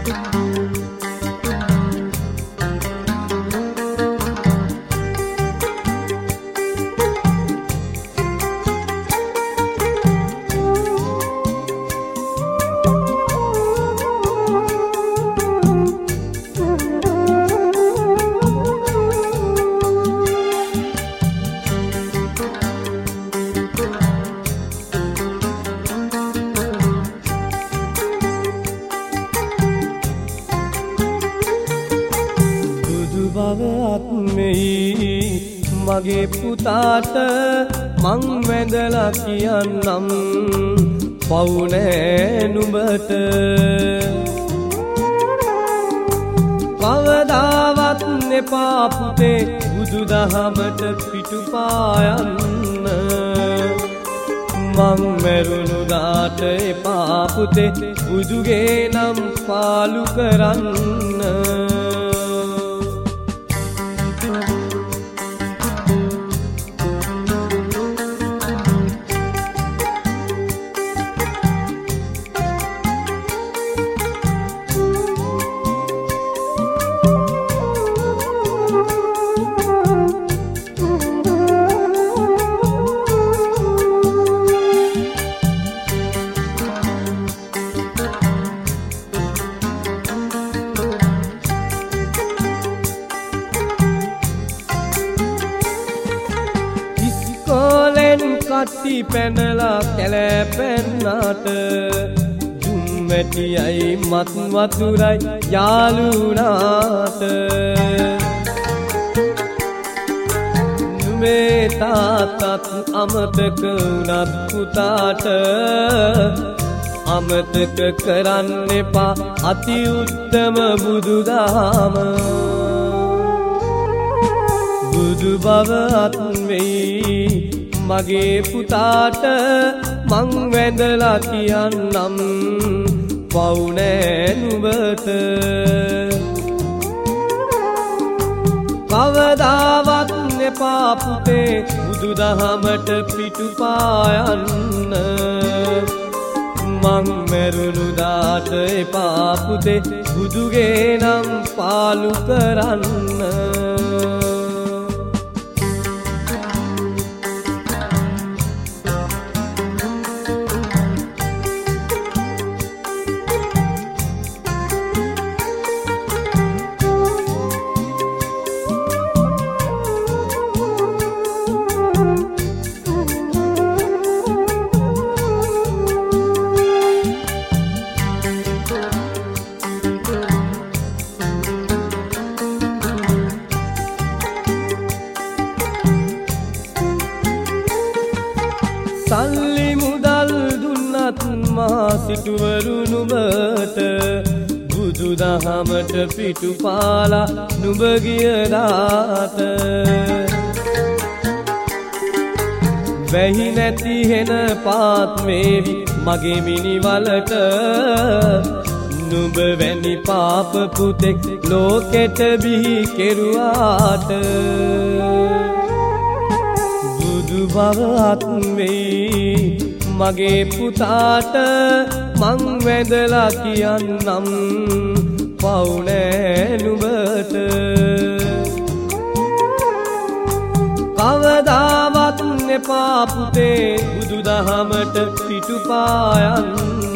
මගේ පුතාට මං වැඳලා කියන්නම් පව් නෑ නුඹට කවදාවත් එපා පුතේ බුදුදහමට පිටුපායන්න මං මැරුණු දාට එපා පුතේ බුදුගේ නම් පාලු කරන්න කට්ටි පැනලා කැලෑපැන්නාට දුම්මැටියයි මත් වතුරයි යාළුනාට නුඹේ තාත්තත් අමතක වුණත් පුතාට අමතක කරන්න එපා අති උත්තම බුදුදහම බුදු බව අත් වෙයි මගේ පුතාට මං වැඳලා කියන්නම් පව් නෑ නුඹට කවදාවත් එපා පුතේ බුදුදහමට පිටුපායන්න මං මැරුණු දාට එපා පුතේ බුදුගේ නම් පාලු කරන්න සල්ලි මුදල් දුන්නත් මා සිටුවරු නුඹට බුදුදහමට පිටුපාලා නුඹ ගිය දාට වැහි නැති හෙන පාත් වේවි මගේ මිනිවලට නුඹ වැනි පාප පුතෙක් ලෝකෙට බිහි කෙරුවාට බුදු බව අත් වෙයි මගේ පුතාට මං වැඳලා කියන්නම් පව් නෑ නුඹට කවදාවත් එපා පුතේ බුදුදහමට පිටුපායන්න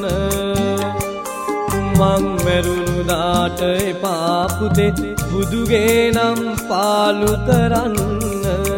මං මැරුණු දාට එපා පුතේ බුදුගේ නම් පාලු කරන්න